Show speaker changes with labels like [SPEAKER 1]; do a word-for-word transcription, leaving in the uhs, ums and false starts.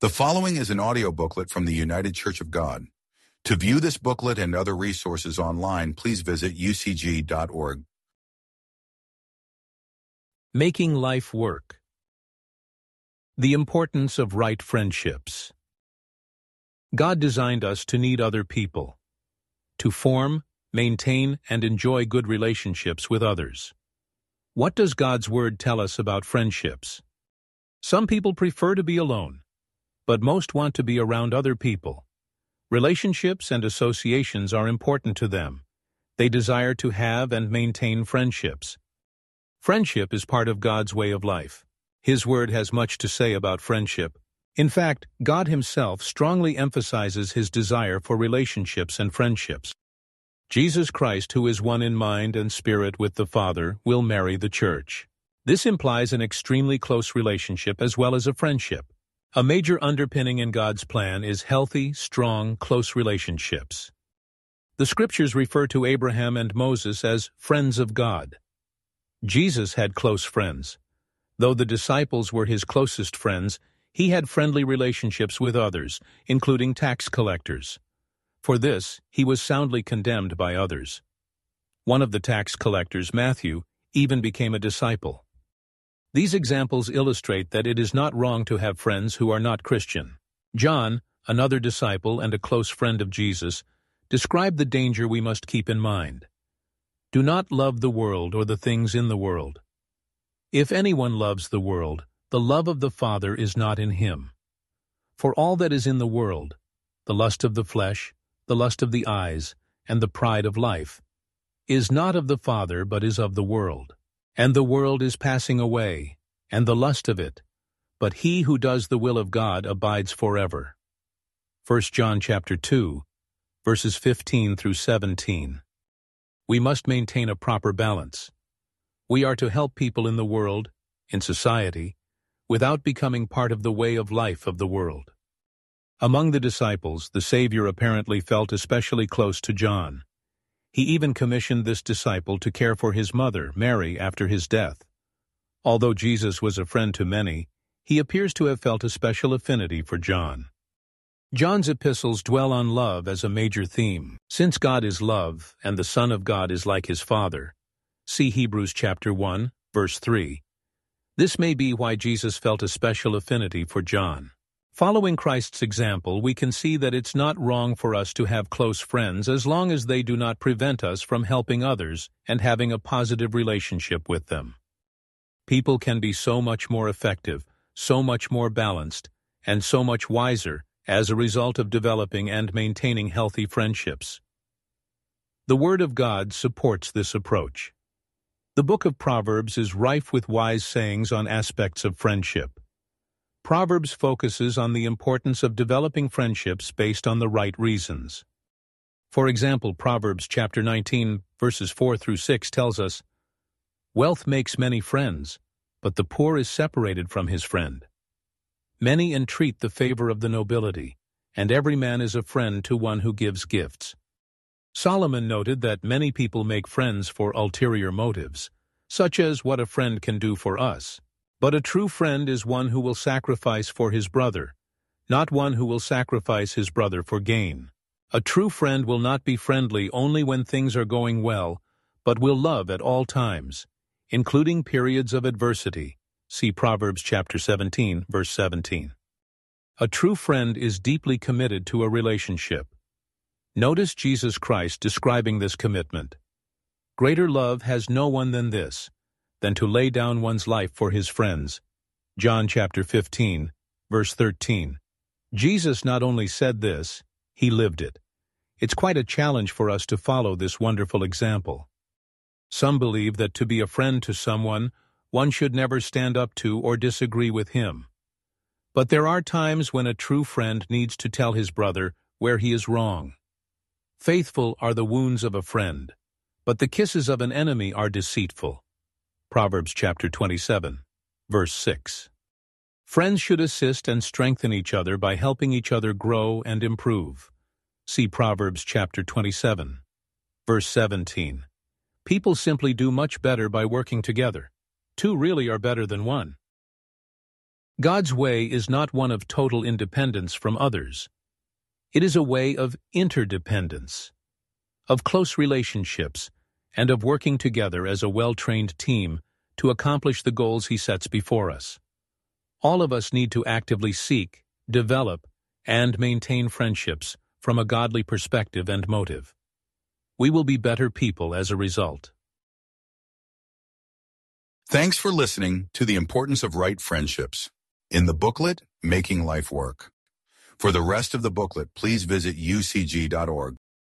[SPEAKER 1] The following is an audio booklet from the United Church of God. To view this booklet and other resources online, please visit u c g dot org.
[SPEAKER 2] Making life work. The importance of right friendships. God designed us to need other people, to form, maintain, and enjoy good relationships with others. What does God's Word tell us about friendships? Some people prefer to be alone, but most want to be around other people. Relationships and associations are important to them. They desire to have and maintain friendships. Friendship is part of God's way of life. His Word has much to say about friendship. In fact, God Himself strongly emphasizes His desire for relationships and friendships. Jesus Christ, who is one in mind and spirit with the Father, will marry the church. This implies an extremely close relationship as well as a friendship. A major underpinning in God's plan is healthy, strong, close relationships. The Scriptures refer to Abraham and Moses as friends of God. Jesus had close friends. Though the disciples were His closest friends, He had friendly relationships with others, including tax collectors. For this, He was soundly condemned by others. One of the tax collectors, Matthew, even became a disciple. These examples illustrate that it is not wrong to have friends who are not Christian. John, another disciple and a close friend of Jesus, described the danger we must keep in mind. Do not love the world or the things in the world. If anyone loves the world, the love of the Father is not in him. For all that is in the world, the lust of the flesh, the lust of the eyes, and the pride of life, is not of the Father but is of the world. And the world is passing away, and the lust of it, but he who does the will of God abides forever. First John chapter two, verses fifteen through seventeen. We must maintain a proper balance. We are to help people in the world, in society, without becoming part of the way of life of the world. Among the disciples, the Savior apparently felt especially close to John. He even commissioned this disciple to care for his mother, Mary, after his death. Although Jesus was a friend to many, he appears to have felt a special affinity for John. John's epistles dwell on love as a major theme. Since God is love, and the Son of God is like His Father, see Hebrews chapter one, verse three. This may be why Jesus felt a special affinity for John. Following Christ's example, we can see that it's not wrong for us to have close friends as long as they do not prevent us from helping others and having a positive relationship with them. People can be so much more effective, so much more balanced, and so much wiser as a result of developing and maintaining healthy friendships. The Word of God supports this approach. The book of Proverbs is rife with wise sayings on aspects of friendship. Proverbs focuses on the importance of developing friendships based on the right reasons. For example, Proverbs chapter nineteen, verses four through six tells us, "Wealth makes many friends, but the poor is separated from his friend. Many entreat the favor of the nobility, and every man is a friend to one who gives gifts." Solomon noted that many people make friends for ulterior motives, such as what a friend can do for us. But a true friend is one who will sacrifice for his brother, not one who will sacrifice his brother for gain. A true friend will not be friendly only when things are going well, but will love at all times, including periods of adversity. See Proverbs chapter seventeen, verse seventeen. A true friend is deeply committed to a relationship. Notice Jesus Christ describing this commitment. Greater love has no one than this, than to lay down one's life for his friends. John chapter fifteen, verse thirteen. Jesus not only said this, He lived it. It's quite a challenge for us to follow this wonderful example. Some believe that to be a friend to someone, one should never stand up to or disagree with him. But there are times when a true friend needs to tell his brother where he is wrong. Faithful are the wounds of a friend, but the kisses of an enemy are deceitful. Proverbs chapter twenty-seven, verse six. Friends should assist and strengthen each other by helping each other grow and improve. See Proverbs chapter twenty-seven, verse seventeen. People simply do much better by working together. Two really are better than one. God's way is not one of total independence from others. It is a way of interdependence, of close relationships, and of working together as a well-trained team to accomplish the goals He sets before us. All of us need to actively seek, develop, and maintain friendships from a godly perspective and motive. We will be better people as a result.
[SPEAKER 1] Thanks for listening to The Importance of Right Friendships in the booklet, Making Life Work. For the rest of the booklet, please visit U C G dot org.